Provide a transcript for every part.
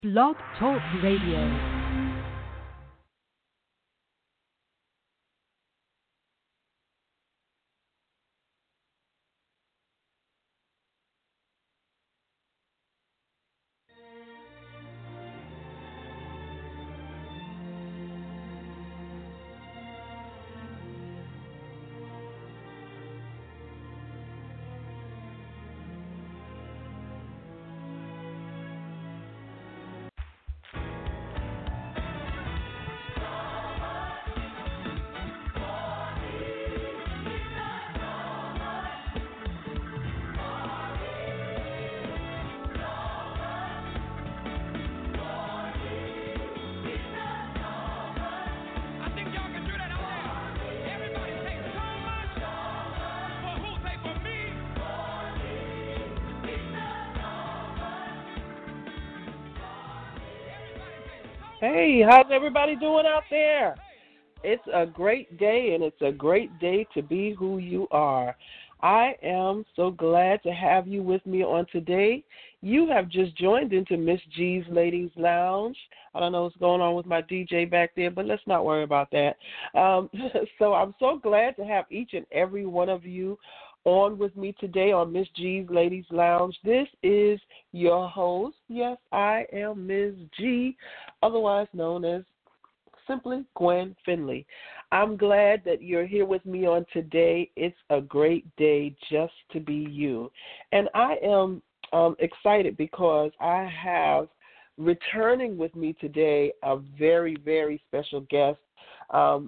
Blog Talk Radio. Hey, how's everybody doing out there? It's a great day, and it's a great day to be who you are. I am so glad to have you with me on today. You have just joined into Miss G's Ladies Lounge. I don't know what's going on with my DJ back there, but let's not worry about that. So I'm so glad to have each and every one of you on with me today on Miss G's Ladies Lounge. This is your host. Yes, I am Ms. G, otherwise known as simply Gwen Finley. I'm glad that you're here with me on today. It's a great day just to be you. And I am excited because I have returning with me today a very, very special guest, I'm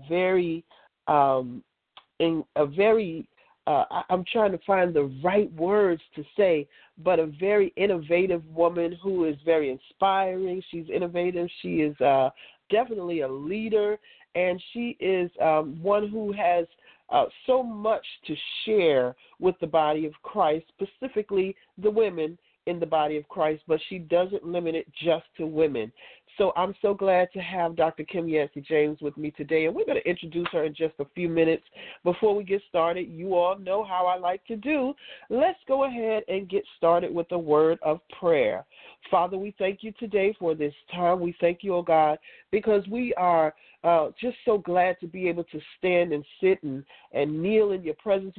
trying to find the right words to say, but a very innovative woman who is very inspiring. She's innovative. She is definitely a leader, and she is one who has so much to share with the body of Christ, specifically the women in the body of Christ, but she doesn't limit it just to women. So I'm so glad to have Dr. Kim Yancey James with me today, and we're going to introduce her in just a few minutes. Before we get started, you all know how I like to do. Let's go ahead and get started with a word of prayer. Father, we thank you today for this time. We thank you, oh God, because we are just so glad to be able to stand and sit and kneel in your presence,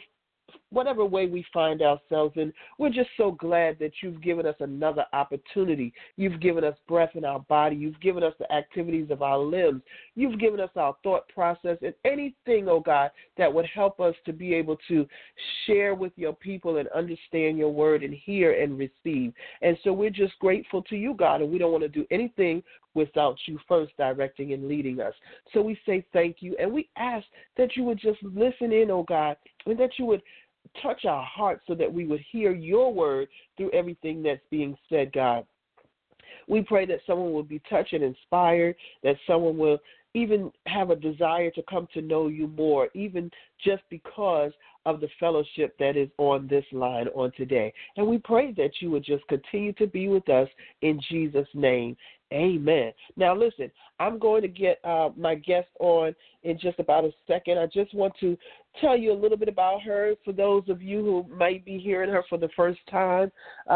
whatever way we find ourselves in. We're just so glad that you've given us another opportunity. You've given us breath in our body. You've given us the activities of our limbs. You've given us our thought process and anything, oh God, that would help us to be able to share with your people and understand your word and hear and receive. And so we're just grateful to you, God, and we don't want to do anything without you first directing and leading us. So we say thank you, and we ask that you would just listen in, oh God, and that you would touch our hearts so that we would hear your word through everything that's being said, God. We pray that someone will be touched and inspired, that someone will even have a desire to come to know you more, even just because of the fellowship that is on this line on today. And we pray that you would just continue to be with us in Jesus' name. Amen. Now, listen, I'm going to get my guest on in just about a second. I just want to tell you a little bit about her for those of you who might be hearing her for the first time.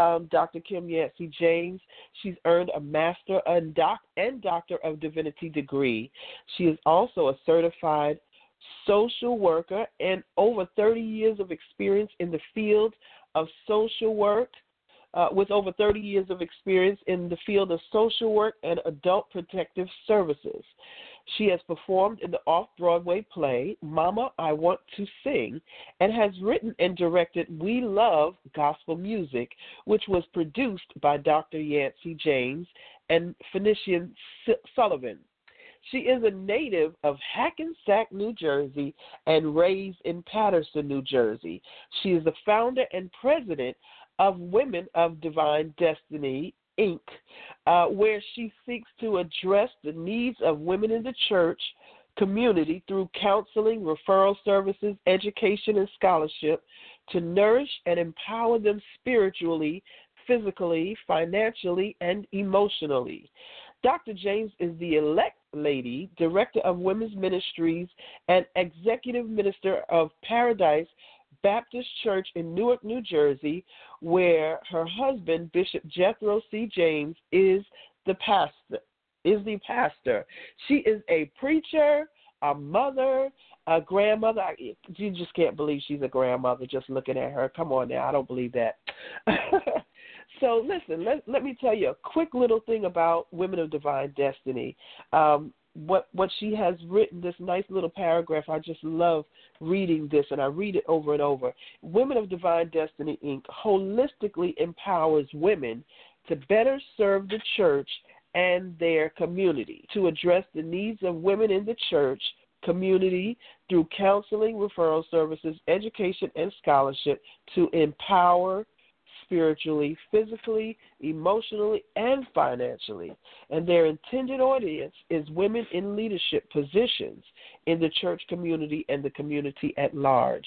Dr. Kim Yancey James, she's earned a Master and Doctor of Divinity degree. She is also a certified social worker and over 30 years of experience in the field of social work. With over 30 years of experience in the field of social work and adult protective services. She has performed in the off-Broadway play, Mama, I Want to Sing, and has written and directed We Love Gospel Music, which was produced by Dr. Yancey James and Phoenician Sullivan. She is a native of Hackensack, New Jersey, and raised in Paterson, New Jersey. She is the founder and president of Women of Divine Destiny, Inc., where she seeks to address the needs of women in the church community through counseling, referral services, education, and scholarship to nourish and empower them spiritually, physically, financially, and emotionally. Dr. James is the elect lady, director of women's ministries, and executive minister of Paradise Baptist Church in Newark, New Jersey, where her husband, Bishop Jethro C. James, is the pastor. She is a preacher, a mother, a grandmother. You just can't believe she's a grandmother just looking at her. Come on now, I don't believe that. So listen, let me tell you a quick little thing about Women of Divine Destiny. What she has written, this nice little paragraph, I just love reading this, and I read it over and over. Women of Divine Destiny, Inc. holistically empowers women to better serve the church and their community, to address the needs of women in the church community through counseling, referral services, education, and scholarship, to empower spiritually, physically, emotionally, and financially. And their intended audience is women in leadership positions in the church community and the community at large.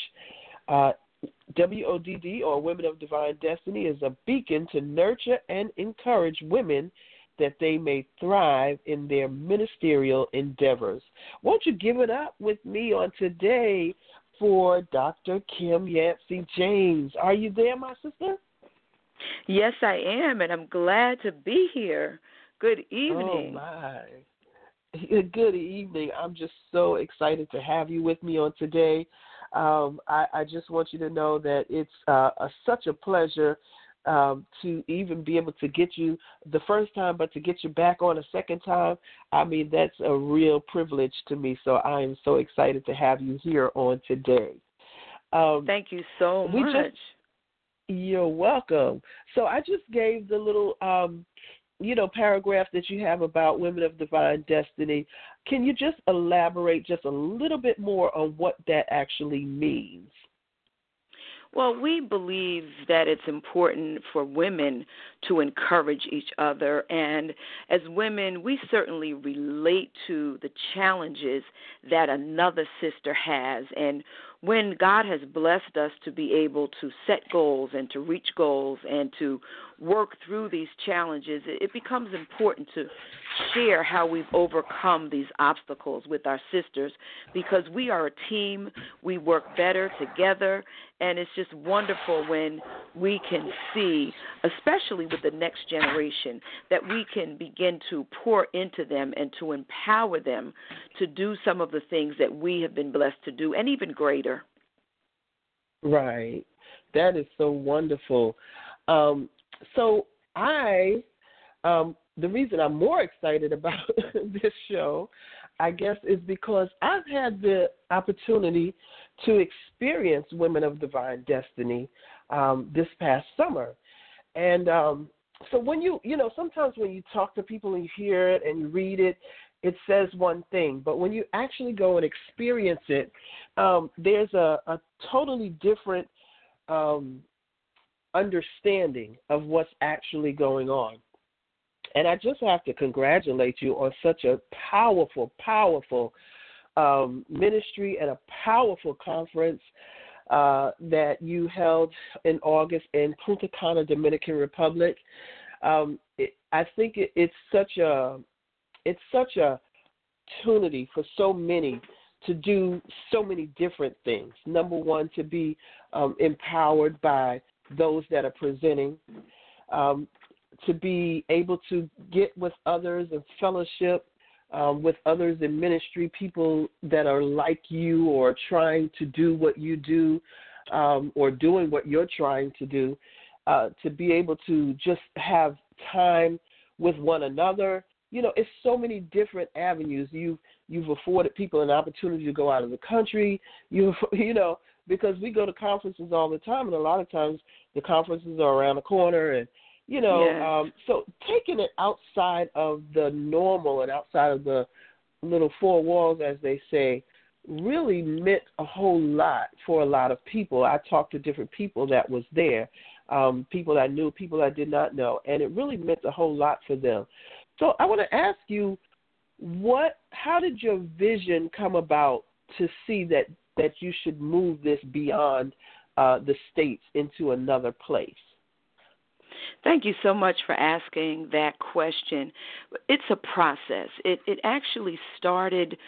WODD, or Women of Divine Destiny, is a beacon to nurture and encourage women that they may thrive in their ministerial endeavors. Won't you give it up with me on today for Dr. Kim Yancey James? Are you there, my sister? Yes, I am, and I'm glad to be here. Good evening. Oh, my. Good evening. I'm just so excited to have you with me on today. I just want you to know that it's such a pleasure to even be able to get you the first time, but to get you back on a second time. I mean, that's a real privilege to me, so I am so excited to have you here on today. Thank you so much. You're welcome. So I just gave the little, paragraph that you have about Women of Divine Destiny. Can you just elaborate just a little bit more on what that actually means? Well, we believe that it's important for women to encourage each other. And as women, we certainly relate to the challenges that another sister has. And when God has blessed us to be able to set goals and to reach goals and to work through these challenges, it becomes important to share how we've overcome these obstacles with our sisters, because we are a team, we work better together, and it's just wonderful when we can see, especially with the next generation, that we can begin to pour into them and to empower them to do some of the things that we have been blessed to do, and even greater. Right. That is so wonderful. The reason I'm more excited about this show, I guess, is because I've had the opportunity to experience Women of Divine Destiny this past summer. And so when sometimes when you talk to people and you hear it and you read it, it says one thing. But when you actually go and experience it, there's a totally different understanding of what's actually going on. And I just have to congratulate you on such a powerful, powerful ministry and a powerful conference that you held in August in Punta Cana, Dominican Republic. I think it's such a opportunity for so many to do so many different things. Number one, to be empowered by those that are presenting, to be able to get with others and fellowship with others in ministry, people that are like you or trying to do what you do or doing what you're trying to do, to be able to just have time with one another. It's so many different avenues. You've afforded people an opportunity to go out of the country, because we go to conferences all the time, and a lot of times the conferences are around the corner, and so taking it outside of the normal and outside of the little four walls, as they say, really meant a whole lot for a lot of people. I talked to different people that was there, people I knew, people I did not know, and it really meant a whole lot for them. So I want to ask you, how did your vision come about to see that you should move this beyond the States into another place? Thank you so much for asking that question. It's a process. It actually started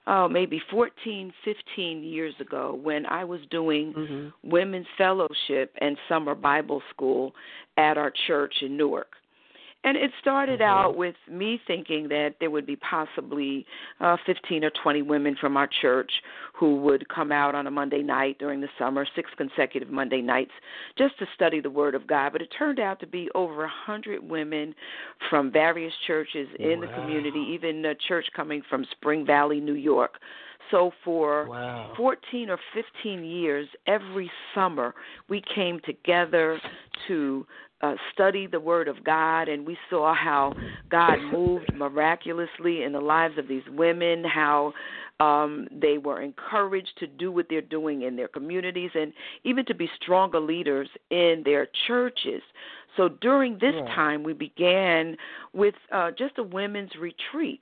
maybe 14, 15 years ago when I was doing women's fellowship and summer Bible school at our church in Newark. And it started out with me thinking that there would be possibly 15 or 20 women from our church who would come out on a Monday night during the summer, 6 consecutive Monday nights, just to study the Word of God. But it turned out to be over 100 women from various churches in the community, even a church coming from Spring Valley, New York. So for 14 or 15 years, every summer, we came together to study the Word of God, and we saw how God moved miraculously in the lives of these women, how they were encouraged to do what they're doing in their communities and even to be stronger leaders in their churches. So during this time, we began with just a women's retreat.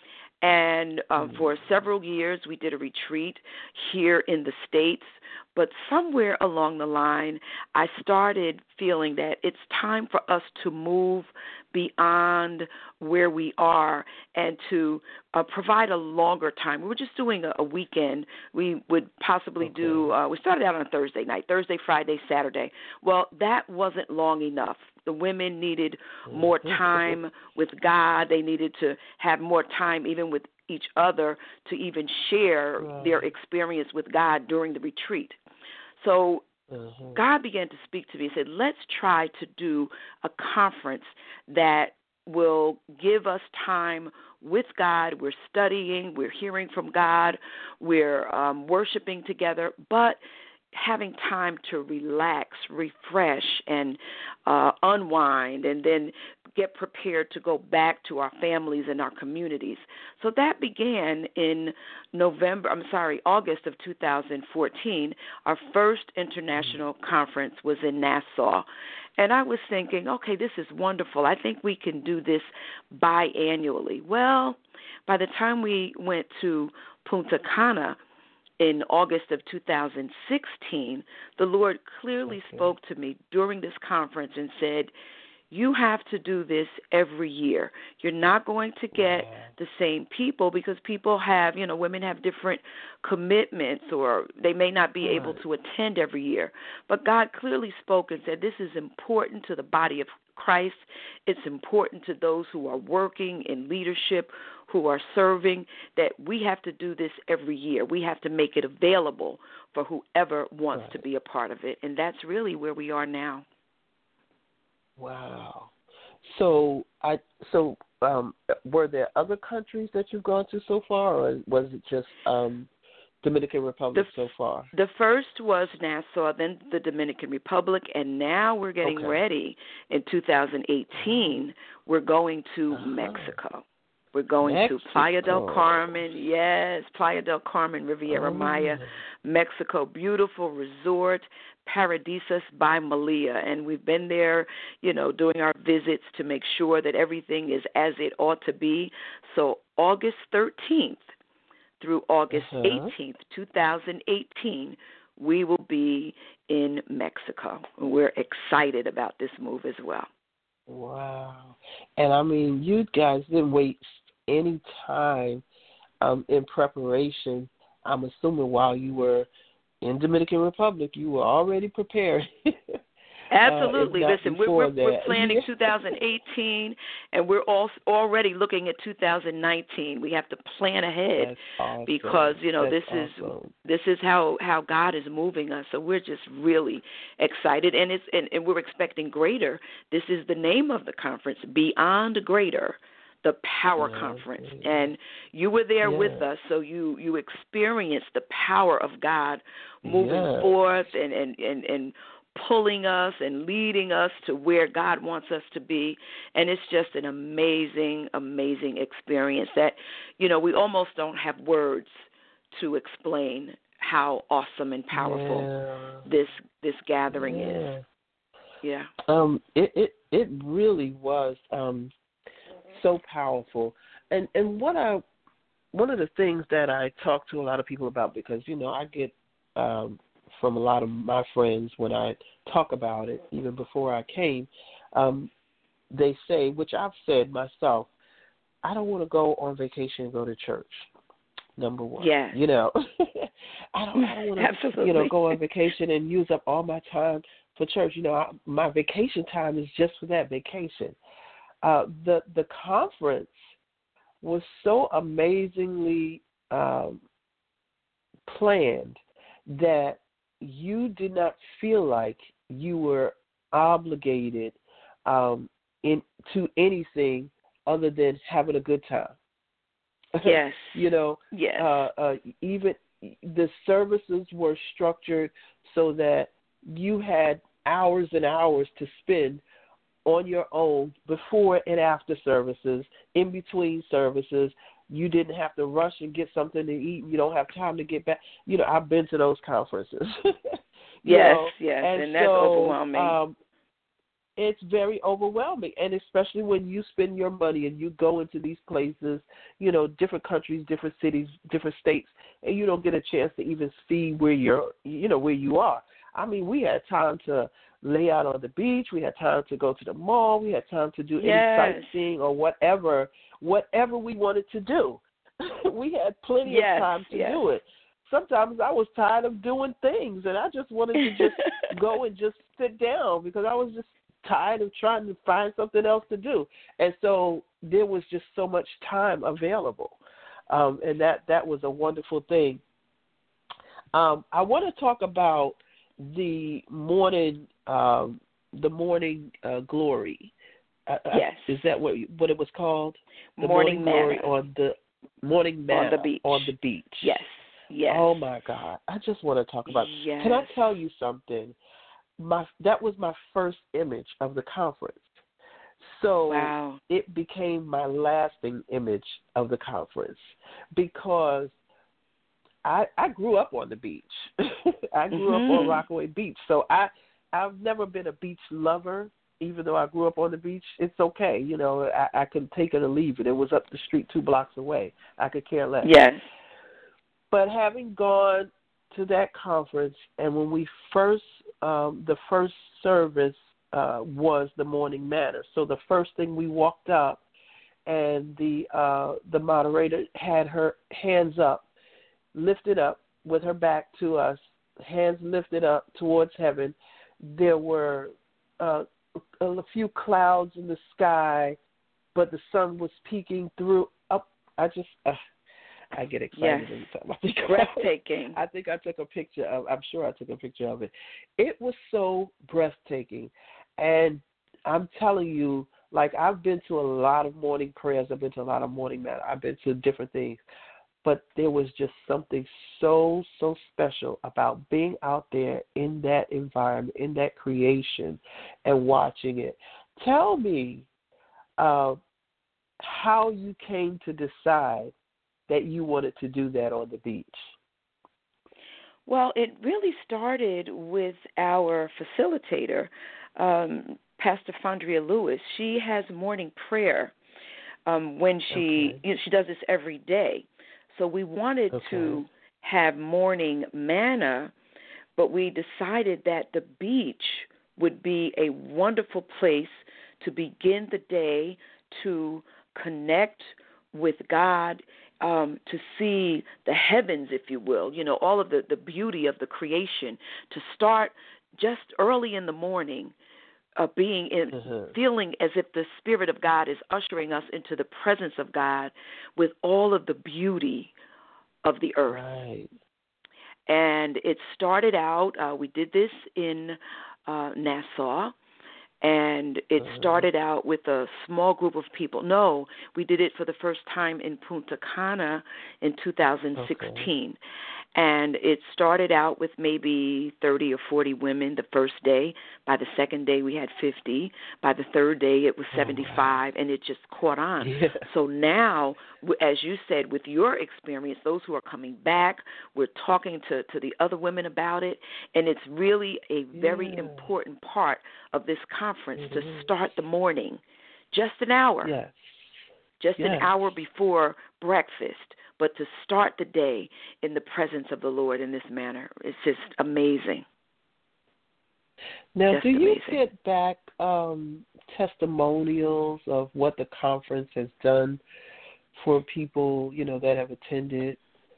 And for several years, we did a retreat here in the States. But somewhere along the line, I started feeling that it's time for us to move beyond where we are and to provide a longer time. We were just doing a weekend. We would possibly do, we started out on a Thursday night, Thursday, Friday, Saturday. Well, that wasn't long enough. The women needed more time with God. They needed to have more time even with each other to even share their experience with God during the retreat. So God began to speak to me and said, let's try to do a conference that will give us time with God. We're studying, we're hearing from God, we're worshiping together, but having time to relax, refresh, and unwind, and then get prepared to go back to our families and our communities. So that began in August of 2014. Our first international conference was in Nassau. And I was thinking, okay, this is wonderful. I think we can do this biannually. Well, by the time we went to Punta Cana in August of 2016, the Lord clearly spoke to me during this conference and said, you have to do this every year. You're not going to get the same people because people have, women have different commitments or they may not be able to attend every year. But God clearly spoke and said, this is important to the body of Christ. It's important to those who are working in leadership, who are serving, that we have to do this every year. We have to make it available for whoever wants to be a part of it. And that's really where we are now. Wow. So were there other countries that you've gone to so far, or was it just Dominican Republic so far? The first was Nassau, then the Dominican Republic, and now we're getting ready. In 2018, we're going to Mexico. We're going to Playa del Carmen, Playa del Carmen, Riviera Maya, Mexico. Beautiful resort, Paradisas by Malia. And we've been there, doing our visits to make sure that everything is as it ought to be. So August 13th through August 18th, 2018, we will be in Mexico. We're excited about this move as well. Wow. And, I mean, you guys didn't wait any time in preparation. I'm assuming while you were in Dominican Republic, you were already prepared. Absolutely. Listen, we're planning 2018, and we're already looking at 2019. We have to plan ahead because this is how God is moving us. So we're just really excited, and we're expecting greater. This is the name of the conference, Beyond Greater, the Power Conference, and you were there with us, so you experienced the power of God moving forth and pulling us and leading us to where God wants us to be. And it's just an amazing, amazing experience that, we almost don't have words to explain how awesome and powerful this gathering is. Yeah. It really was so powerful. And one of the things that I talk to a lot of people about, because, I get from a lot of my friends when I talk about it, even before I came, they say, which I've said myself, I don't want to go on vacation and go to church. number one. Yes. You know, I don't want to, Absolutely. go on vacation and use up all my time for church. You know, my vacation time is just for that vacation. The conference was so amazingly planned that you did not feel like you were obligated to anything other than having a good time. Yes. You know, yes. Even the services were structured so that you had hours and hours to spend on your own before and after services, in between services. You didn't have to rush and get something to eat. You don't have time to get back. You know, I've been to those conferences. Yes, and that's overwhelming. It's very overwhelming, and especially when you spend your money and you go into these places, you know, different countries, different cities, different states, and you don't get a chance to even see where where you are. I mean, we had time to lay out on the beach. We had time to go to the mall. We had time to do any sightseeing or whatever we wanted to do. We had plenty of time to do it. Sometimes I was tired of doing things, and I just wanted to just go and just sit down because I was just tired of trying to find something else to do. And so there was just so much time available, and that was a wonderful thing. I want to talk about the morning glory. Yes. Is that what it was called? The morning glory manna. On the morning manna on the beach. Yes. Yes. Oh my God! I just want to talk about. Yes. Can I tell you something? That was my first image of the conference. So It became my lasting image of the conference because I grew up on the beach. I grew up on Rockaway Beach. So I've never been a beach lover, even though I grew up on the beach. It's okay. You know, I could take it or leave it. It was up the street 2 blocks away. I could care less. Yes. But having gone to that conference, and when we the first service was the morning manna. So the first thing we walked up, and the moderator had her hands up, lifted up with her back to us, hands lifted up towards heaven. There were a few clouds in the sky, but the sun was peeking through up. I get excited every time I think breathtaking. I think I took a picture of. I'm sure I took a picture of it. It was so breathtaking, and I'm telling you, like, I've been to a lot of morning prayers. I've been to a lot of morning manna. I've been to different things, but there was just something so special about being out there in that environment, in that creation, and watching it. Tell me how you came to decide that you wanted to do that on the beach. Well, it really started with our facilitator, Pastor Fondria Lewis. She has morning prayer when she does this every day. So we wanted to have morning manna, but we decided that the beach would be a wonderful place to begin the day, to connect with God, to see the heavens, if you will, you know, all of the beauty of the creation, to start just early in the morning, feeling as if the Spirit of God is ushering us into the presence of God with all of the beauty of the earth. Right. And it started out, we did this in Nassau, and it started out with a small group of people. No, we did it for the first time in Punta Cana in 2016. And it started out with maybe 30 or 40 women the first day. By the second day, we had 50. By the third day, it was 75, and it just caught on. Yeah. So now, as you said, with your experience, those who are coming back, we're talking to the other women about it, and it's really a very important part of this conference to start the morning, just an hour, an hour before breakfast, but to start the day in the presence of the Lord in this manner. It's just amazing. Now, just do you amazing. get back testimonials of what the conference has done for people, you know, that have attended?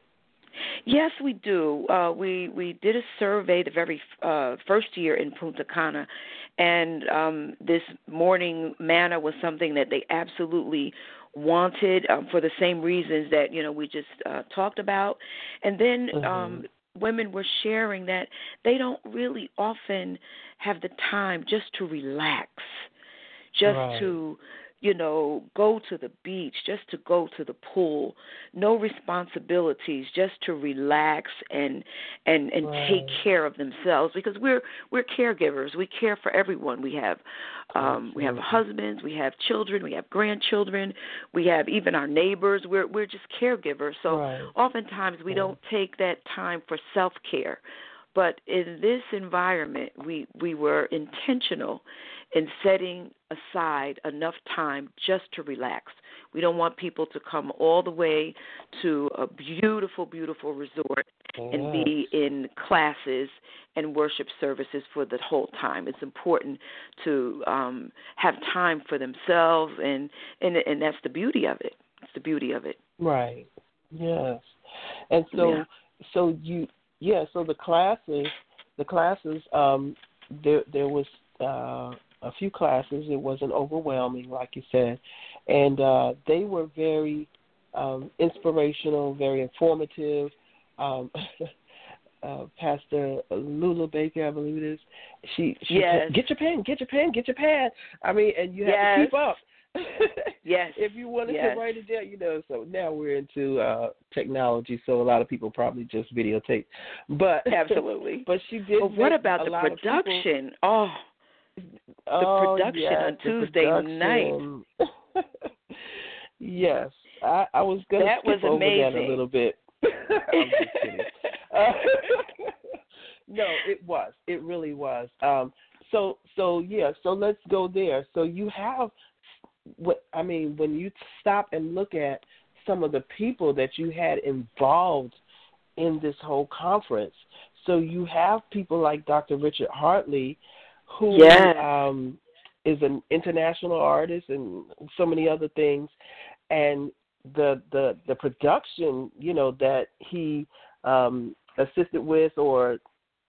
Yes, we do. We did a survey the very first year in Punta Cana, and this morning manna was something that they absolutely wanted for the same reasons that we just talked about. And then Mm-hmm. women were sharing that they don't really often have the time just to relax, just Right. to go to the beach, just to go to the pool, no responsibilities, just to relax and take Right. care of themselves, because we're caregivers. We care for everyone. We have Absolutely. husbands, we have children, we have grandchildren, we have even our neighbors. We're just caregivers. So Right. oftentimes we Right. don't take that time for self-care. But in this environment, we were intentional in setting aside enough time just to relax. We don't want people to come all the way to a beautiful, beautiful resort and Yes. be in classes and worship services for the whole time. It's important to have time for themselves, and that's the beauty of it. It's the beauty of it. Right. Yes. And Yeah. so you, yeah, so the classes, there was a few classes. It wasn't overwhelming, like you said, and they were very inspirational, very informative. Um, Pastor Lula Baker, I believe it is. She Yes. get your pen, get your pen, get your pad. I mean, and you have to Yes. keep up. Yes. If you wanted Yes. to write it down. So now we're into technology, so a lot of people probably just videotape. But Absolutely. but she did But what make about a the lot of people. production? Oh, the Oh production yes, on the Tuesday night. production. Yes, I was gonna That was skip over that a amazing. little bit. I'm just kidding. Uh, no, it was. It really was. So yeah. So let's go there. So you have what I mean when you stop and look at some of the people that you had involved in this whole conference. So you have people like Dr. Richard Hartley, who Yes. is an international artist and so many other things, and the production, that he assisted with, or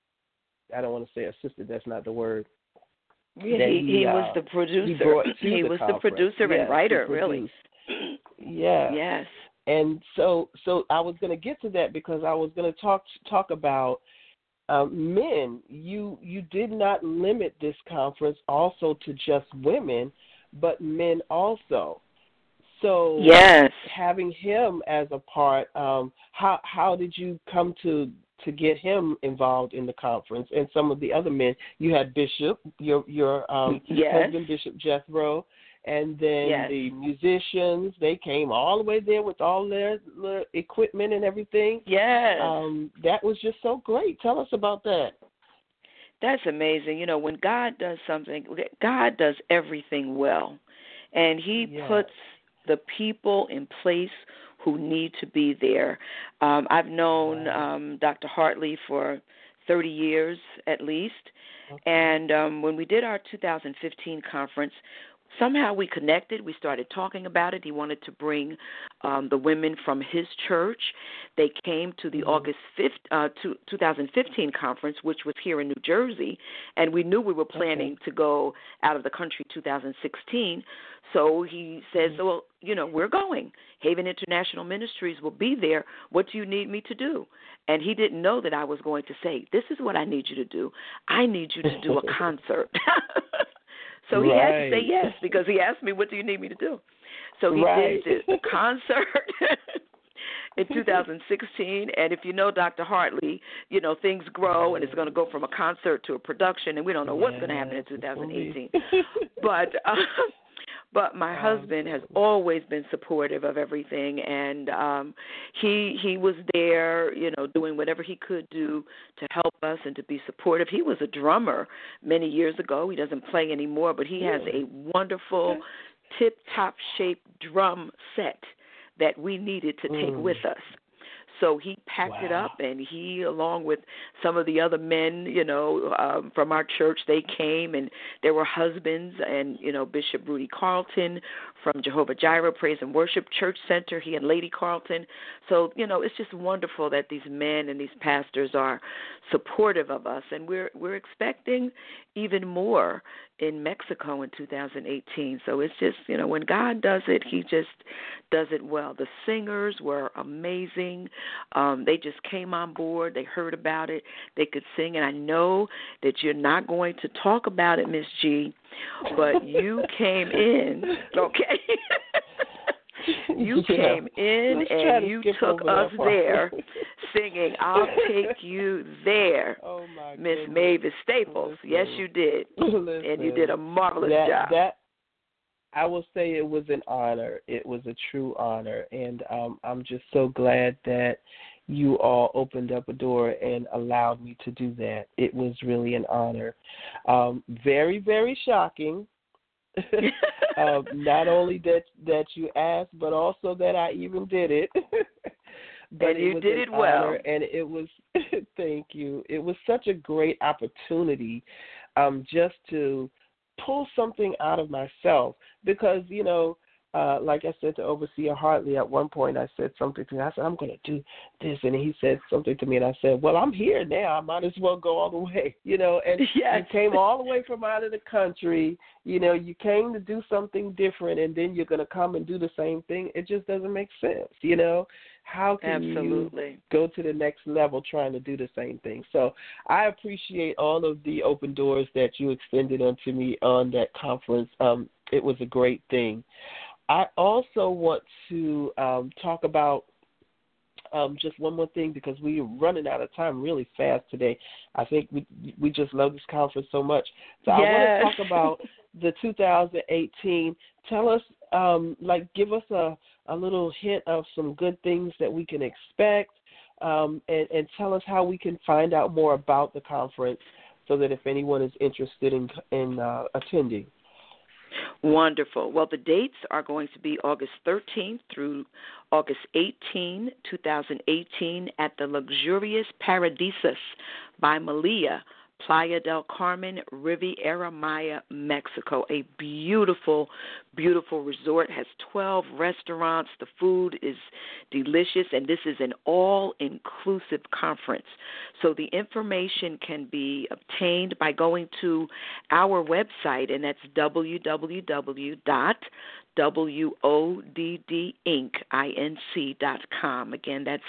I don't want to say assisted. That's not the word. Yeah, That he was the he producer. brought to He the was the conference. producer and Yes, he writer, really. produced. Yes. Yes. And so I was going to get to that because I was going to talk about men. You did not limit this conference also to just women, but men also. So Yes. having him as a part, how did you come to get him involved in the conference? And some of the other men, you had Bishop, your Yes. husband, Bishop Jethro, and then Yes. the musicians. They came all the way there with all their equipment and everything. Yes. That was just so great. Tell us about that. That's amazing. When God does something, God does everything well. And he Yes. puts the people in place who need to be there. I've known Right. Dr. Hartley for 30 years at least. Okay. And when we did our 2015 conference, somehow we connected. We started talking about it. He wanted to bring the women from his church. They came to the Mhm. August 5th, 2015 conference, which was here in New Jersey, and we knew we were Okay. planning to go out of the country 2016. So he says, Mhm. well, we're going. Haven International Ministries will be there. What do you need me to do? And he didn't know that I was going to say, this is what I need you to do. I need you to do a concert. So he had to say Right. yes because he asked me, what do you need me to do? So he Right. did the concert in 2016. And if you know Dr. Hartley, things grow and it's going to go from a concert to a production, and we don't know what's going to happen in Yes, it's gonna be. 2018. But my husband has Absolutely. always been supportive of everything, and he was there, doing whatever he could do to help us and to be supportive. He was a drummer many years ago. He doesn't play anymore, but he has a Really? wonderful Okay. tip-top shaped drum set that we needed to take Mm. with us. So he packed it Wow. up, and he, along with some of the other men, from our church, they came, and there were husbands, and Bishop Rudy Carlton from Jehovah Jireh Praise and Worship Church Center, he and Lady Carlton. So, it's just wonderful that these men and these pastors are supportive of us, and we're expecting even more in Mexico in 2018. So it's just, when God does it, he just does it well. The singers were amazing. They just came on board. They heard about it. They could sing, and I know that you're not going to talk about it, Miss G, but you came in, okay? You came in and you took us there singing, I'll Take You There, oh my Miss goodness. Mavis Staples. Listen. Yes, you did. Listen. And you did a marvelous job. I will say it was an honor. It was a true honor. And I'm just so glad that you all opened up a door and allowed me to do that. It was really an honor. Very, very shocking. Not only that you asked, but also that I even did it. But and you did it well. And it was, thank you. It was such a great opportunity just to pull something out of myself because, like I said to Overseer Hartley at one point, I said something to him. I said, I'm going to do this. And he said something to me, and I said, well, I'm here now. I might as well go all the way, and yes. You came all the way from out of the country. You came to do something different, and then you're going to come and do the same thing. It just doesn't make sense, How can Absolutely. you go to the next level trying to do the same thing? So I appreciate all of the open doors that you extended onto me on that conference. It was a great thing. I also want to talk about just one more thing because we're running out of time really fast today. I think we just love this conference so much. So yes. I want to talk about the 2018. Tell us, give us a little hint of some good things that we can expect, and tell us how we can find out more about the conference so that if anyone is interested in attending. Wonderful. Well, the dates are going to be August 13th through August 18, 2018 at the Luxurious Paradisus by Malia, Playa del Carmen, Riviera Maya, Mexico. A beautiful, beautiful resort. Has 12 restaurants. The food is delicious, and this is an all-inclusive conference. So the information can be obtained by going to our website, and that's www.woddinc.com. Again, that's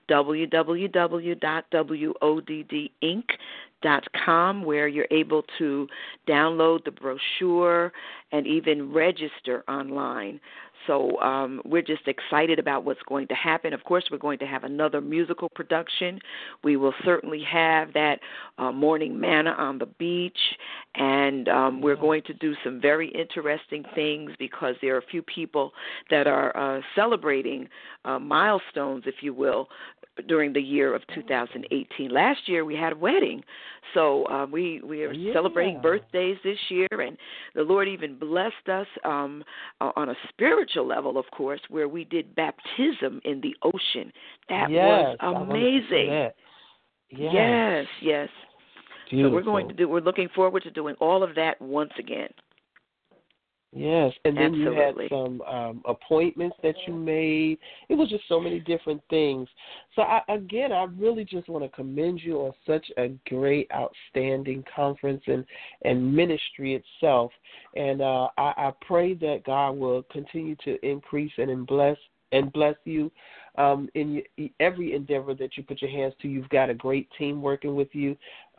www.woddinc.com, where you're able to download the brochure and even register online. So we're just excited about what's going to happen. Of course, we're going to have another musical production. We will certainly have that morning manna on the beach, and we're going to do some very interesting things because there are a few people that are celebrating milestones, if you will, during the year of 2018. Last year we had a wedding, so we are celebrating birthdays this year, and the Lord even blessed us on a spiritual level, of course, where we did baptism in the ocean. That was amazing. Yes. Beautiful. So we're looking forward to doing all of that once again. Yes, and then Absolutely. You had some appointments that you made. It was just so many different things. So, I really just want to commend you on such a great, outstanding conference and ministry itself. And I pray that God will continue to increase and bless you in every endeavor that you put your hands to. You've got a great team working with you.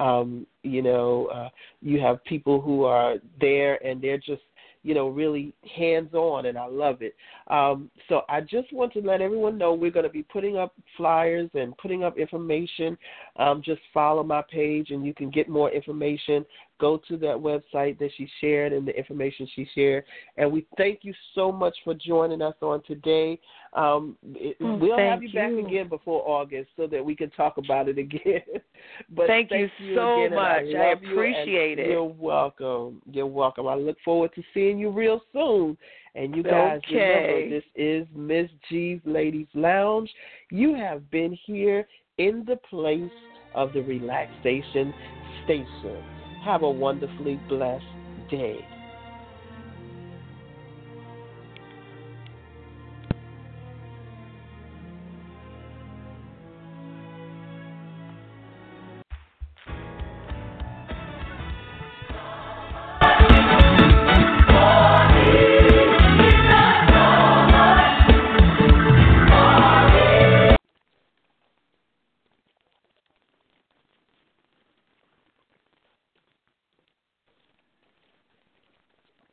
You have people who are there, and they're just really hands-on, and I love it. So I just want to let everyone know we're going to be putting up flyers and putting up information. Just follow my page, and you can get more information. Go to that website that she shared and the information she shared. And we thank you so much for joining us on today. We'll have you back again before August so that we can talk about it again. But thank you so again, much. I appreciate it. You're welcome. You're welcome. I look forward to seeing you real soon. And you guys remember, this is Miss G's Ladies Lounge. You have been here in the place of the relaxation station. Have a wonderfully blessed day.